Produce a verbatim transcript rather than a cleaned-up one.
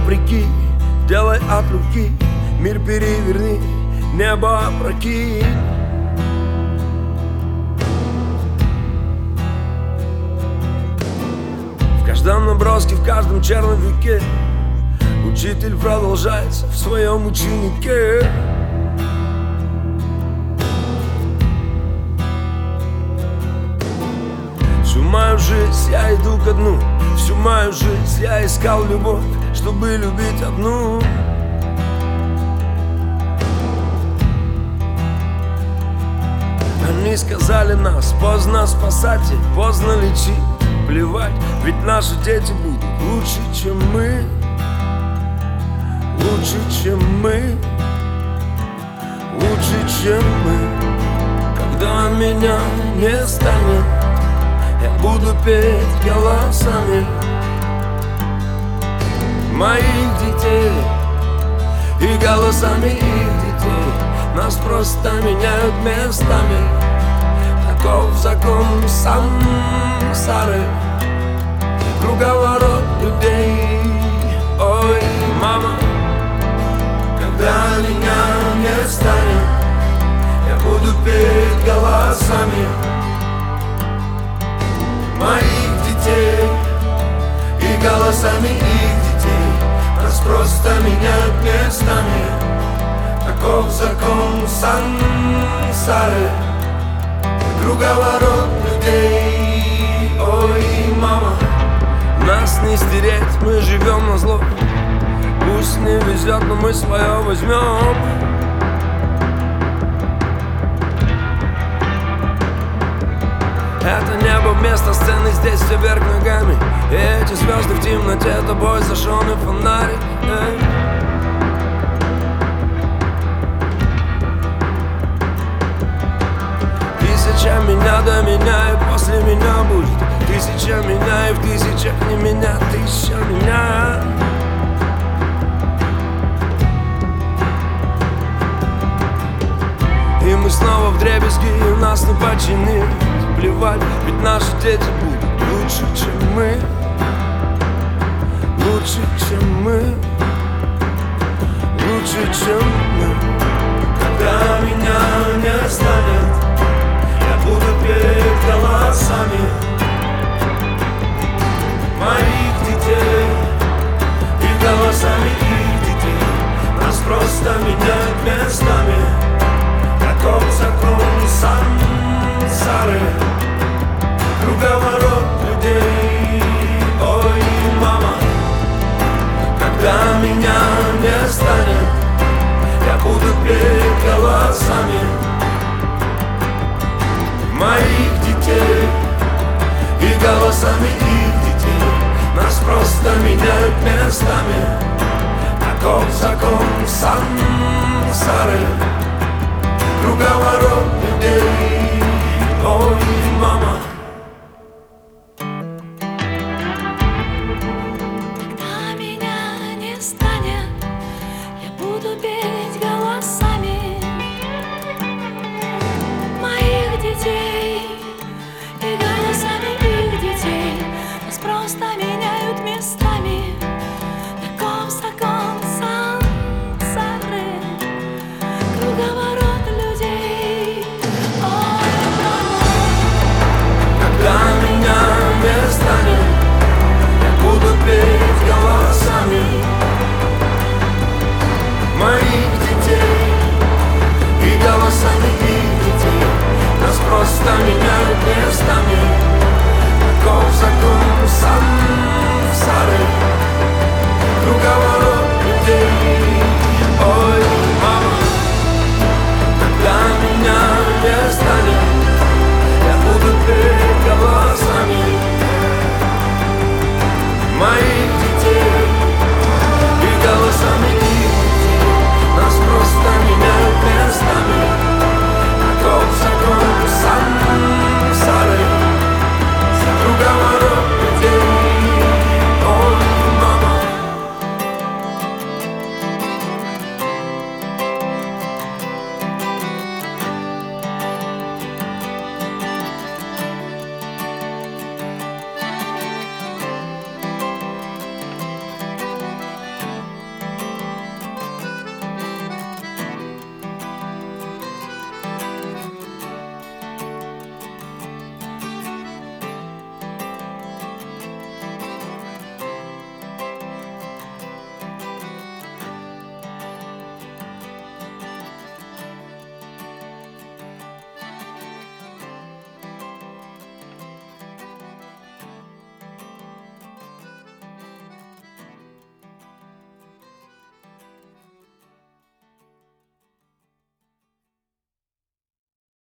вопреки, делай от руки, мир переверни, небо опрокинь. В каждом наброске, в каждом черновике учитель продолжается в своем ученике. Всю мою жизнь я иду ко дну, всю мою жизнь я искал любовь, чтобы любить одну. Они сказали нас, поздно спасать и поздно лечить. Плевать, ведь наши дети будут лучше, чем мы. Лучше, чем мы. Лучше, чем мы. Когда меня не станет, я буду петь голосами моих детей и голосами их детей. Нас просто меняют местами. Таков закон сансары, круговорот людей. Ой, мама, когда меня не станет, я буду петь голосами моих детей и голосами их детей. Нас просто меняют местами. Таков закон сансары, круговорот людей. Ой, мама, нас не стереть, мы живем на зло. Пусть не везет, но мы свое возьмем. Это небо вместо сцены, здесь все вверх ногами. И эти звезды в темноте, тобой зажженный фонарик. Эй. Тысяча меня до меня, и после меня будет тысяча меня, и в тысячах не меня, тысяча меня. И мы снова вдребезги, и нас не починить. Плевать, ведь наши дети будут лучше, чем мы. Лучше, чем мы. Лучше, чем мы. Когда меня не станет, я буду петь голосами моих детей и голосами их детей. Нас просто меняют местами. Таков закон сансары, круговорот людей. Ой, мама, когда меня не станет, я буду петь голосами моих детей и голосами их детей. Нас просто меняют местами. Таков закон сансары, круговорот людей. Ой, мама. Когда меня не станет, я буду петь голосами моих детей и голосами их детей. Нас просто меняют местами. Таков закон сансары, круговорот людей. Ой, мама. Когда меня не станет, я буду петь голосами моих детей и голосами их детей. Нас просто меняют местами. Таков закон сансары.